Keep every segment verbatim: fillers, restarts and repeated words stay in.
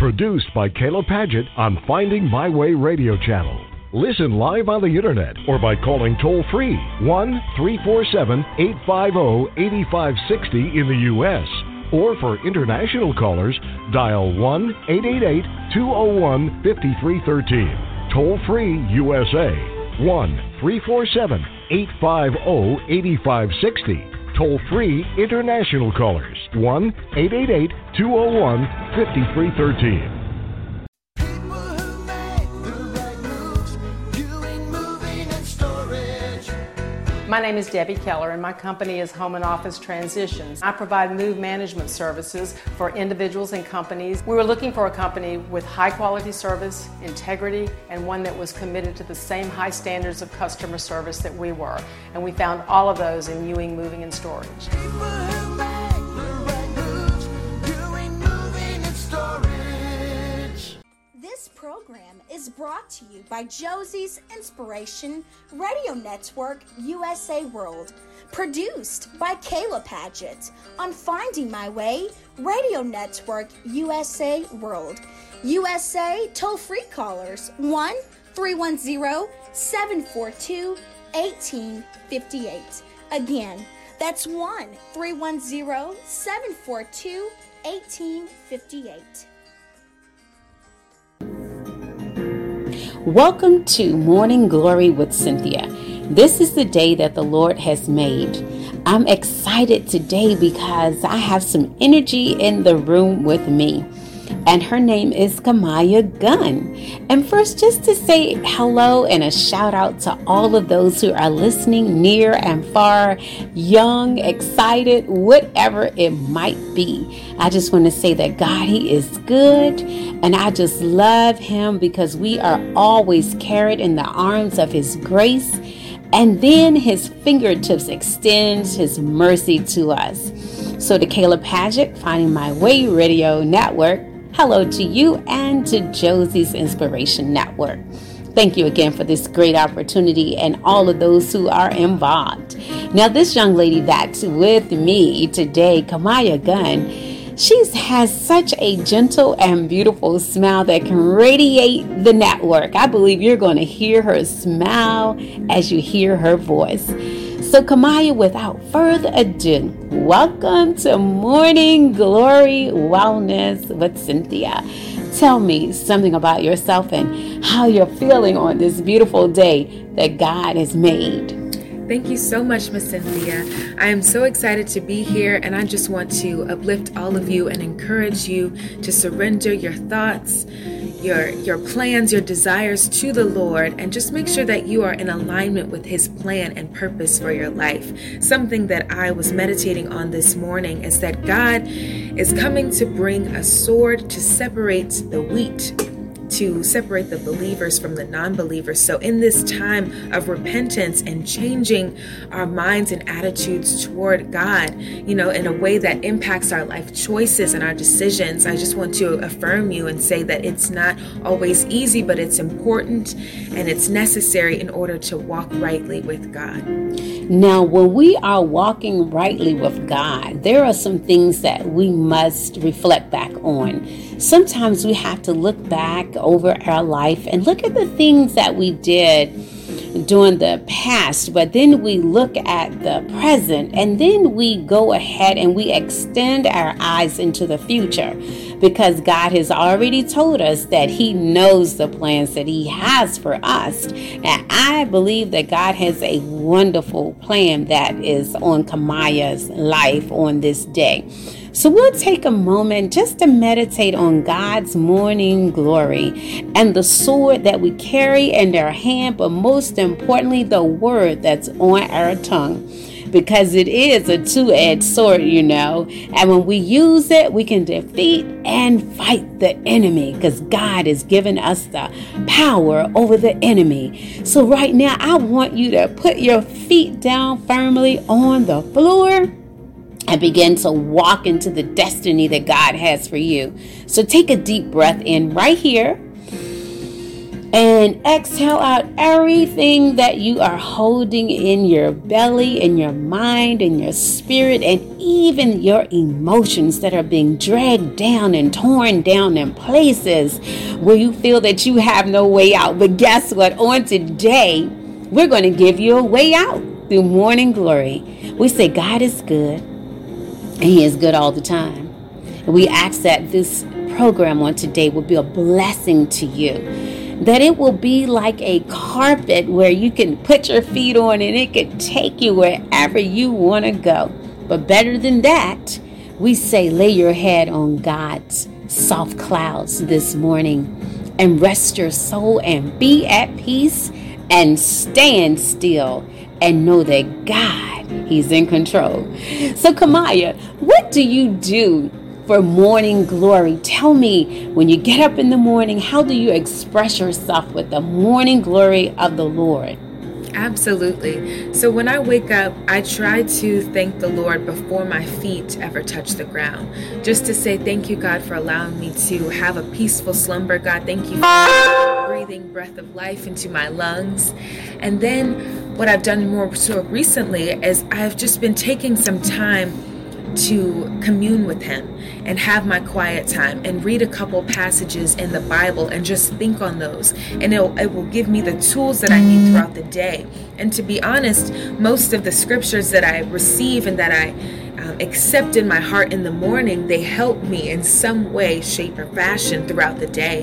Produced by Kayla Padgett on Finding My Way Radio Channel. Listen live on the internet or by calling toll-free one three four seven, eight five zero, eight five six zero in the U S Or for international callers, dial one eight eight eight, two zero one, five three one three. Toll-free U S A, one three four seven, eight five zero, eight five six zero. Toll-free international callers, one eight eight eight, two zero one, five three one three. My name is Debbie Keller, and my company is Home and Office Transitions. I provide move management services for individuals and companies. We were looking for a company with high quality service, integrity, and one that was committed to the same high standards of customer service that we were. And we found all of those in Ewing Moving and Storage. This program is brought to you by Josie's Inspiration Radio Network U S A World, produced by Kayla Padgett on Finding My Way Radio Network U S A World. U S A toll-free callers one three one zero, seven four two, one eight five eight. Again, that's one three one zero, seven four two, one eight five eight. Welcome to Morning Glory with Cynthia. This is the day that the Lord has made. I'm excited today because I have some energy in the room with me. And her name is Kamaya Gunn. And first, just to say hello and a shout out to all of those who are listening near and far, young, excited, whatever it might be. I just want to say that God, He is good. And I just love Him because we are always carried in the arms of His grace. And then His fingertips extends His mercy to us. So to Kayla Padgett, Finding My Way Radio Network, hello to you and to Josie's Inspiration Network. Thank you again for this great opportunity and all of those who are involved. Now, this young lady that's with me today, Kamaya Gunn, she has such a gentle and beautiful smile that can radiate the network. I believe you're going to hear her smile as you hear her voice. So, Kamaya, without further ado, welcome to Morning Glory Wellness with Cynthia. Tell me something about yourself and how you're feeling on this beautiful day that God has made. Thank you so much, Miss Cynthia. I am so excited to be here, and I just want to uplift all of you and encourage you to surrender your thoughts, your your plans, your desires to the Lord, and just make sure that you are in alignment with His plan and purpose for your life. Something that I was meditating on this morning is that God is coming to bring a sword to separate the wheat, to separate the believers from the non-believers. So in this time of repentance and changing our minds and attitudes toward God, you know, in a way that impacts our life choices and our decisions, I just want to affirm you and say that it's not always easy, but it's important and it's necessary in order to walk rightly with God. Now, when we are walking rightly with God, there are some things that we must reflect back on. Sometimes we have to look back over our life and look at the things that we did during the past, but then we look at the present, and then we go ahead and we extend our eyes into the future, because God has already told us that He knows the plans that He has for us. And I believe that God has a wonderful plan that is on Kamaya's life on this day. So we'll take a moment just to meditate on God's morning glory and the sword that we carry in our hand, but most importantly, the word that's on our tongue, because it is a two-edged sword, you know, and when we use it, we can defeat and fight the enemy, because God has given us the power over the enemy. So right now, I want you to put your feet down firmly on the floor and begin to walk into the destiny that God has for you. So take a deep breath in right here. And exhale out everything that you are holding in your belly, in your mind, in your spirit, and even your emotions that are being dragged down and torn down in places where you feel that you have no way out. But guess what? On today, we're going to give you a way out through Morning Glory. We say God is good, and He is good all the time. And we ask that this program on today will be a blessing to you. That it will be like a carpet where you can put your feet on and it can take you wherever you want to go. But better than that, we say lay your head on God's soft clouds this morning and rest your soul and be at peace and stand still and know that God, He's in control. So Kamaya, what do you do for Morning Glory? Tell me, when you get up in the morning, how do you express yourself with the morning glory of the Lord? Absolutely. So when I wake up, I try to thank the Lord before my feet ever touch the ground. Just to say thank you, God, for allowing me to have a peaceful slumber. God, thank you for breathing breath of life into my lungs. And then what I've done more so recently is I've just been taking some time to commune with Him and have my quiet time and read a couple passages in the Bible and just think on those. And it'll, it will give me the tools that I need throughout the day. And to be honest, most of the scriptures that I receive and that I um, accept in my heart in the morning, they help me in some way, shape, or fashion throughout the day.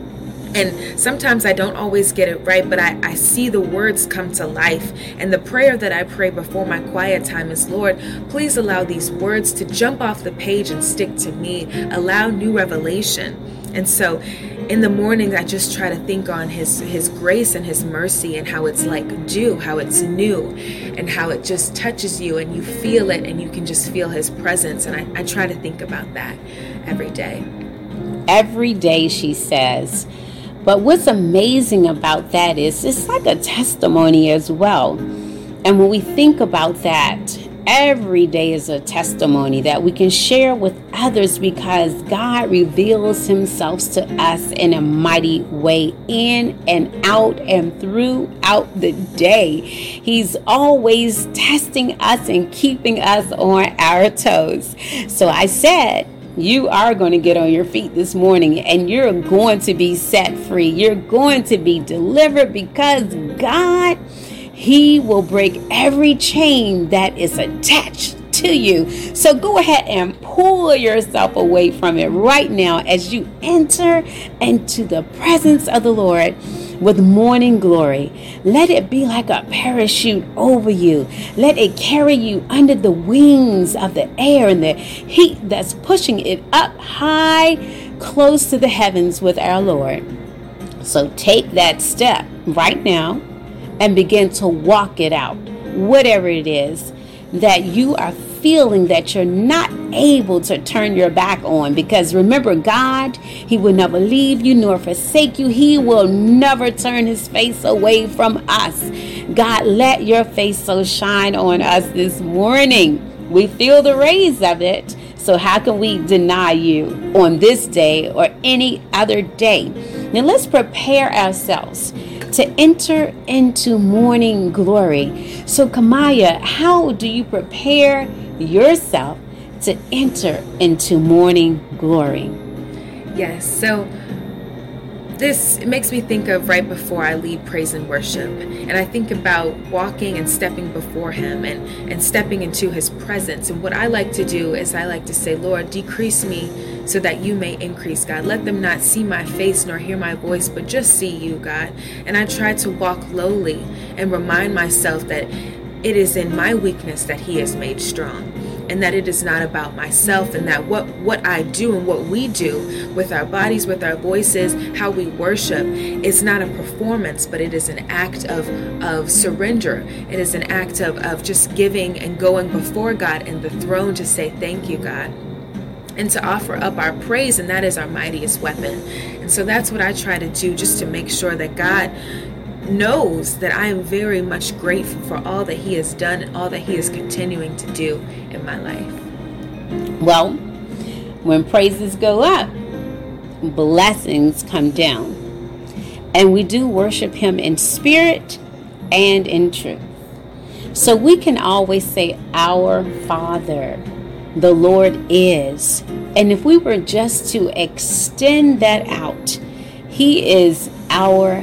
And sometimes I don't always get it right, but I, I see the words come to life. And the prayer that I pray before my quiet time is, Lord, please allow these words to jump off the page and stick to me. Allow new revelation. And so in the morning, I just try to think on his, his grace and His mercy and how it's like dew, how it's new, and how it just touches you and you feel it and you can just feel His presence. And I, I try to think about that every day. Every day, she says. But what's amazing about that is it's like a testimony as well. And when we think about that, every day is a testimony that we can share with others because God reveals Himself to us in a mighty way, in and out and throughout the day. He's always testing us and keeping us on our toes. So I said, you are going to get on your feet this morning and you're going to be set free. You're going to be delivered because God, He will break every chain that is attached to you. So go ahead and pull yourself away from it right now as you enter into the presence of the Lord with Morning Glory. Let it be like a parachute over you. Let it carry you under the wings of the air and the heat that's pushing it up high, close to the heavens with our Lord. So take that step right now and begin to walk it out, whatever it is that you are feeling that you're not able to turn your back on. Because remember, God, He will never leave you nor forsake you. He will never turn His face away from us. God, let your face so shine on us this morning. We feel the rays of it. So how can we deny you on this day or any other day? Now let's prepare ourselves to enter into Morning Glory. So Kamaya, how do you prepare yourself to enter into Morning Glory? Yes, so this makes me think of right before I lead praise and worship. And I think about walking and stepping before Him and, and stepping into His presence. And what I like to do is I like to say, Lord, decrease me so that you may increase, God. Let them not see my face nor hear my voice, but just see you, God. And I try to walk lowly and remind myself that it is in my weakness that He is made strong. And that it is not about myself, and that what, what I do and what we do with our bodies, with our voices, how we worship, is not a performance, but it is an act of, of surrender. It is an act of, of just giving and going before God and the throne to say, thank you, God. And to offer up our praise, and that is our mightiest weapon. And so that's what I try to do, just to make sure that God knows that I am very much grateful for all that He has done and all that He is continuing to do in my life. Well, when praises go up, blessings come down. And we do worship him in spirit and in truth. So we can always say, our Father, the Lord is. And if we were just to extend that out, he is our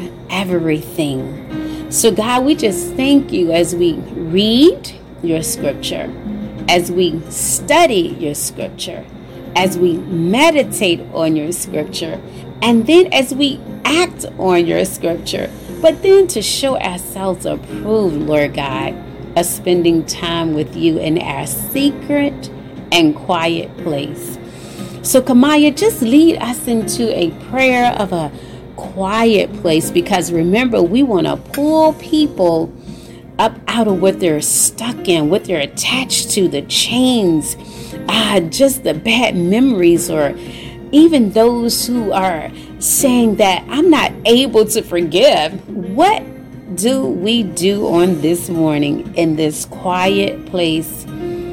everything. So God, we just thank you as we read your scripture, as we study your scripture, as we meditate on your scripture, and then as we act on your scripture, but then to show ourselves approved, Lord God, of spending time with you in our secret and quiet place. So Kamaya, just lead us into a prayer of a quiet place, because remember, we want to pull people up out of what they're stuck in, what they're attached to, the chains, ah, just the bad memories, or even those who are saying that I'm not able to forgive. What do we do on this morning in this quiet place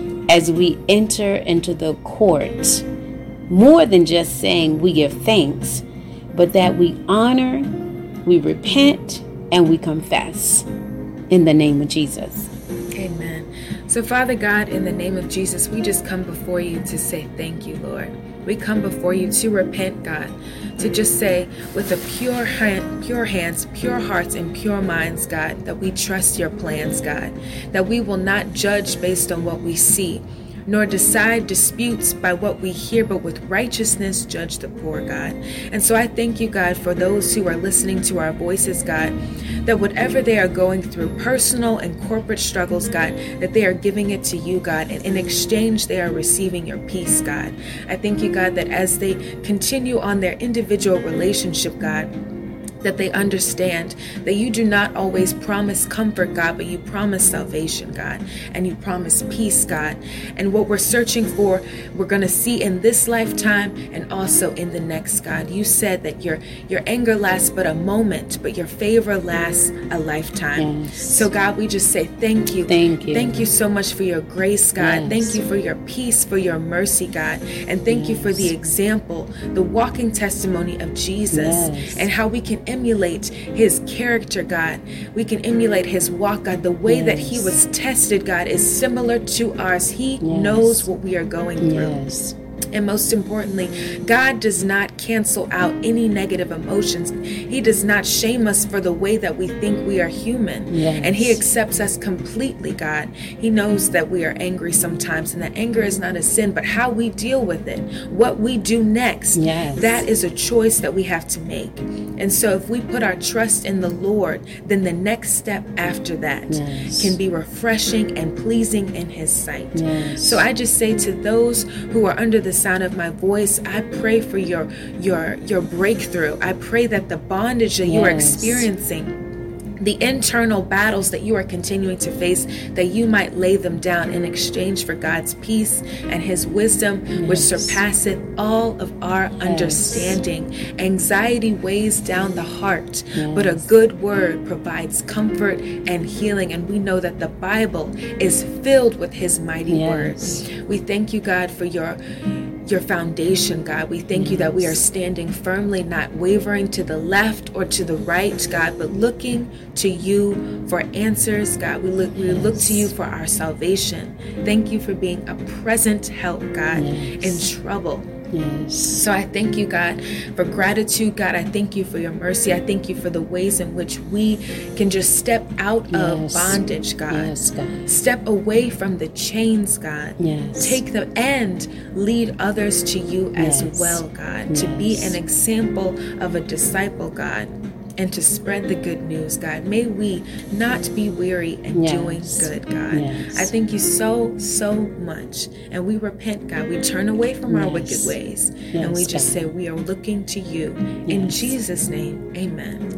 as we enter into the court? More than just saying we give thanks, but that we honor, we repent, and we confess in the name of Jesus. Amen. So Father God, in the name of Jesus, we just come before you to say thank you, Lord. We come before you to repent, God, to just say with a pure hand, pure hands, pure hearts, and pure minds, God, that we trust your plans, God, that we will not judge based on what we see, nor decide disputes by what we hear, but with righteousness judge the poor, God. And so I thank you, God, for those who are listening to our voices, God, that whatever they are going through, personal and corporate struggles, God, that they are giving it to you, God, and in exchange they are receiving your peace, God. I thank you, God, that as they continue on their individual relationship, God, that they understand that you do not always promise comfort, God, but you promise salvation, God, and you promise peace, God. And what we're searching for, we're going to see in this lifetime and also in the next, God. You said that your your anger lasts but a moment, but your favor lasts a lifetime. Yes. So, God, we just say thank you. Thank you. Thank you so much for your grace, God. Yes. Thank you for your peace, for your mercy, God. And thank yes. you for the example, the walking testimony of Jesus, yes. and how we can emulate his character, God. We can emulate his walk, God. The way yes. that he was tested, God, is similar to ours. He yes. knows what we are going through. Yes. And most importantly, God does not cancel out any negative emotions. He does not shame us for the way that we think we are human. Yes. And he accepts us completely, God. He knows that we are angry sometimes, and that anger is not a sin, but how we deal with it, what we do next, yes. that is a choice that we have to make. And so if we put our trust in the Lord, then the next step after that yes. can be refreshing and pleasing in his sight. Yes. So I just say to those who are under the sound of my voice, I pray for your your your breakthrough. I pray that the bondage that yes. you are experiencing, the internal battles that you are continuing to face, that you might lay them down in exchange for God's peace and his wisdom, yes. which surpasseth all of our yes. understanding. Anxiety weighs down the heart, yes. but a good word provides comfort and healing. And we know that the Bible is filled with his mighty yes. words. We thank you, God, for your your foundation, God. We thank yes. you that we are standing firmly, not wavering to the left or to the right, God, but looking to you for answers, God. We look we yes. look to you for our salvation. Thank you for being a present help, God, yes. in trouble. Yes. So I thank you, God, for gratitude, God. I thank you for your mercy. I thank you for the ways in which we can just step out yes. of bondage, God. Yes, God. Step away from the chains, God. Yes. Take them and lead others to you as yes. well, God. Yes. To be an example of a disciple, God. And to spread the good news, God. May we not be weary in yes. doing good, God. Yes. I thank you so, so much. And we repent, God. We turn away from yes. our wicked ways. Yes, and we just God. say we are looking to you. Yes. In Jesus' name, amen.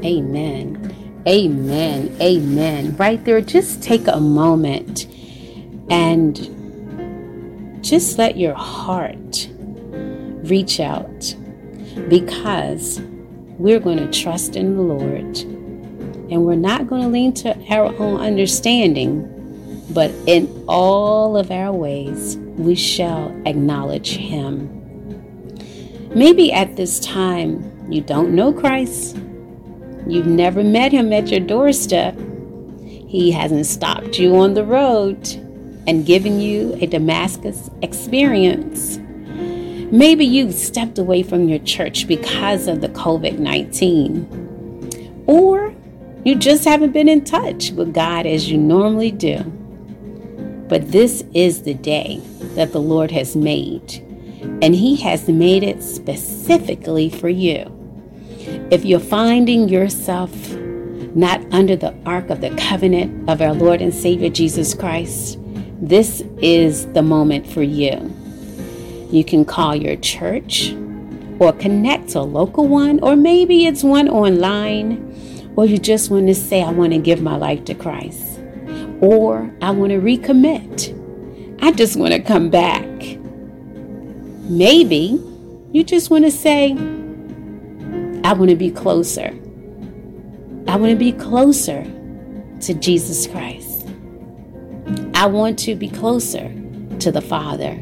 Amen. Amen. Amen. Right there, just take a moment and just let your heart reach out, because we're going to trust in the Lord, and we're not going to lean to our own understanding, but in all of our ways, we shall acknowledge him. Maybe at this time, you don't know Christ. You've never met him at your doorstep. He hasn't stopped you on the road and given you a Damascus experience. Maybe you've stepped away from your church because of the covid nineteen. Or you just haven't been in touch with God as you normally do. But this is the day that the Lord has made, and He has made it specifically for you. If you're finding yourself not under the ark of the covenant of our Lord and Savior Jesus Christ, this is the moment for you. You can call your church or connect to a local one, or maybe it's one online, or you just want to say, I want to give my life to Christ, or I want to recommit. I just want to come back. Maybe you just want to say, I want to be closer. I want to be closer to Jesus Christ. I want to be closer to the Father.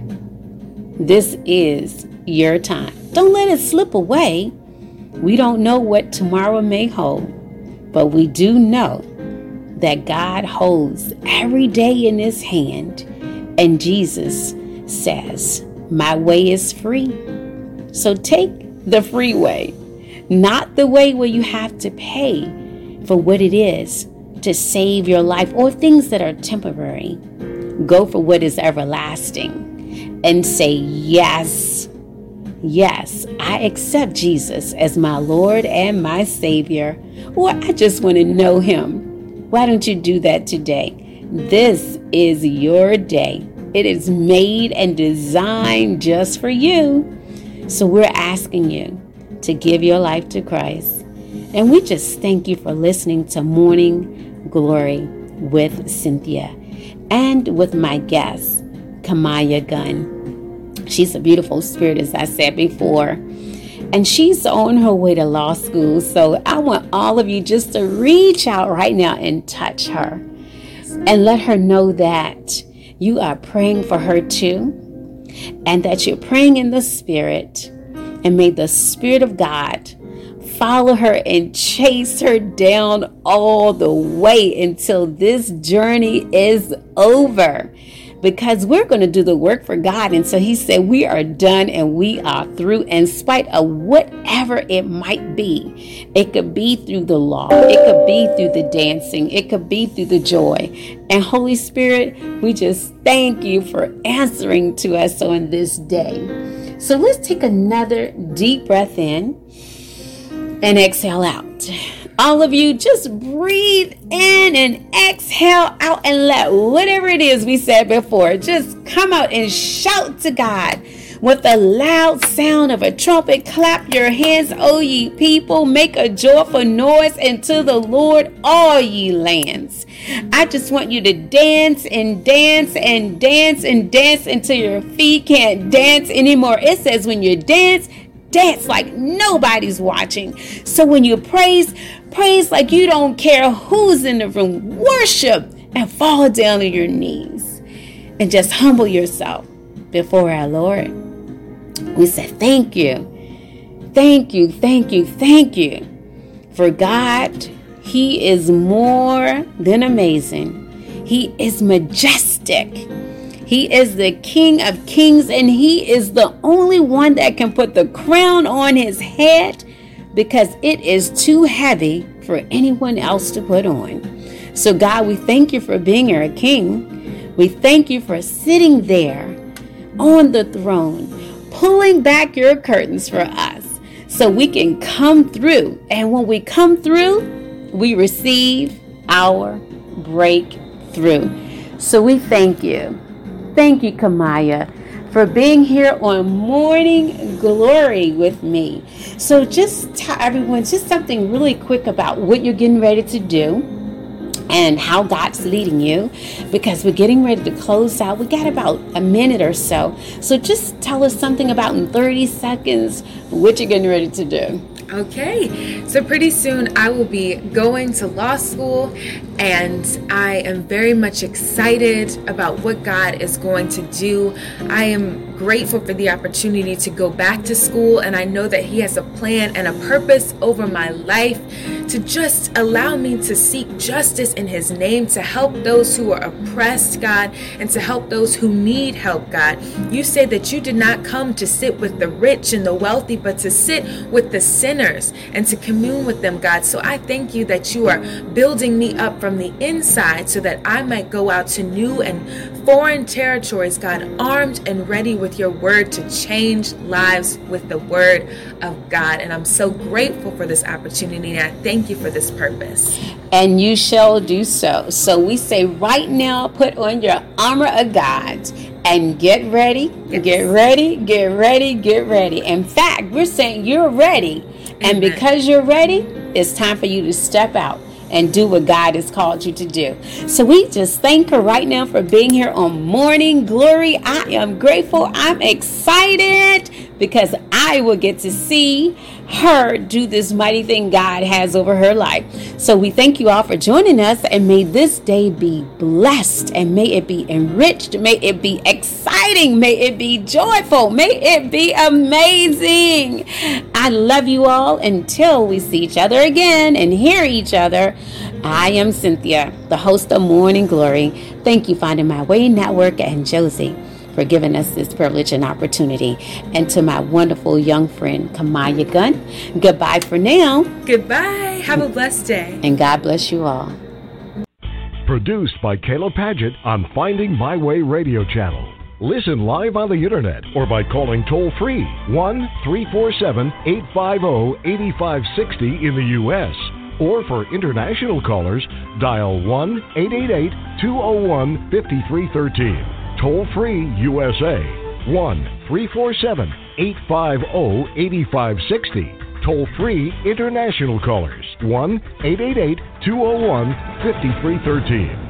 This is your time. Don't let it slip away. We don't know what tomorrow may hold, but we do know that God holds every day in His hand, and Jesus says, my way is free. So take the free way, not the way where you have to pay for what it is to save your life or things that are temporary. Go for what is everlasting and say, yes, yes, I accept Jesus as my Lord and my Savior, or I just want to know Him. Why don't you do that today? This is your day. It is made and designed just for you. So we're asking you to give your life to Christ. And we just thank you for listening to Morning Glory with Cynthia and with my guest, Kamaya Gunn. She's a beautiful spirit, as I said before, and she's on her way to law school. So I want all of you just to reach out right now and touch her and let her know that you are praying for her too, and that you're praying in the Spirit, and may the Spirit of God follow her and chase her down all the way until this journey is over, because we're going to do the work for God. And so He said we are done and we are through, in spite of whatever it might be. It could be through the law, it could be through the dancing, it could be through the joy. And Holy Spirit, we just thank you for answering to us on this day. So let's take another deep breath in and exhale out. All of you, just breathe in and exhale out, and let whatever it is we said before just come out and shout to God with the loud sound of a trumpet. Clap your hands, O ye people. Make a joyful noise unto the Lord, all ye lands. I just want you to dance and dance and dance and dance until your feet can't dance anymore. It says when you dance, dance like nobody's watching. So when you praise, praise like you don't care who's in the room. Worship and fall down on your knees and just humble yourself before our Lord. We say thank you, thank you, thank you, thank you. For God, He is more than amazing. He is majestic. He is the King of Kings, and He is the only one that can put the crown on His head, because it is too heavy for anyone else to put on. So God, we thank you for being our King. We thank you for sitting there on the throne, pulling back your curtains for us so we can come through. And when we come through, we receive our breakthrough. So we thank you. Thank you, Kamaya, for being here on Morning Glory with me. So just tell everyone just something really quick about what you're getting ready to do and how God's leading you, because we're getting ready to close out. We got about a minute or so. So just tell us something about in thirty seconds what you're getting ready to do. Okay, so pretty soon I will be going to law school, and I am very much excited about what God is going to do. I am grateful for the opportunity to go back to school, and I know that He has a plan and a purpose over my life to just allow me to seek justice in his name, to help those who are oppressed, God, and to help those who need help, God. You say that you did not come to sit with the rich and the wealthy, but to sit with the sinners and to commune with them, God. So I thank you that you are building me up from the inside so that I might go out to new and foreign territories, God, armed and ready with your word to change lives with the word of God. And I'm so grateful for this opportunity, and I thank you for this purpose. And you shall do so. So we say right now, put on your armor of God and get ready, yes. get ready, get ready, get ready. In fact, we're saying you're ready. And Amen. Because you're ready, it's time for you to step out and do what God has called you to do. So we just thank her right now for being here on Morning Glory. I am grateful. I'm excited because I will get to see her do this mighty thing God has over her life. So we thank you all for joining us, and may this day be blessed, and may it be enriched, may it be exciting, may it be joyful, may it be amazing. I love you all until we see each other again and hear each other. I am Cynthia, the host of Morning Glory. Thank you, Finding My Way Network, and Josie for giving us this privilege and opportunity. And to my wonderful young friend, Kamaya Gunn, goodbye for now. Goodbye. Have a blessed day. And God bless you all. Produced by Kayla Paget on Finding My Way Radio Channel. Listen live on the internet or by calling toll-free one three four seven, eight five zero, eight five six zero in the U S Or for international callers, dial one eight eight eight, two zero one, five three one three. Toll-free U S A, one three four seven, eight five zero, eight five six zero. Toll-free international callers, one eight eight eight, two zero one, five three one three.